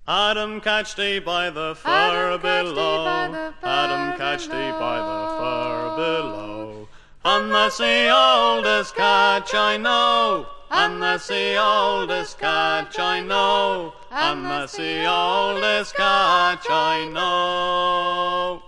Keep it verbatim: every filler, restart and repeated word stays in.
Adam catch thee by the fur Adam catch thee below. by the fur Adam catch thee by the fur below. below. And that's the oldest catch I know. And that's the oldest catch I know. And that's the oldest catch I know.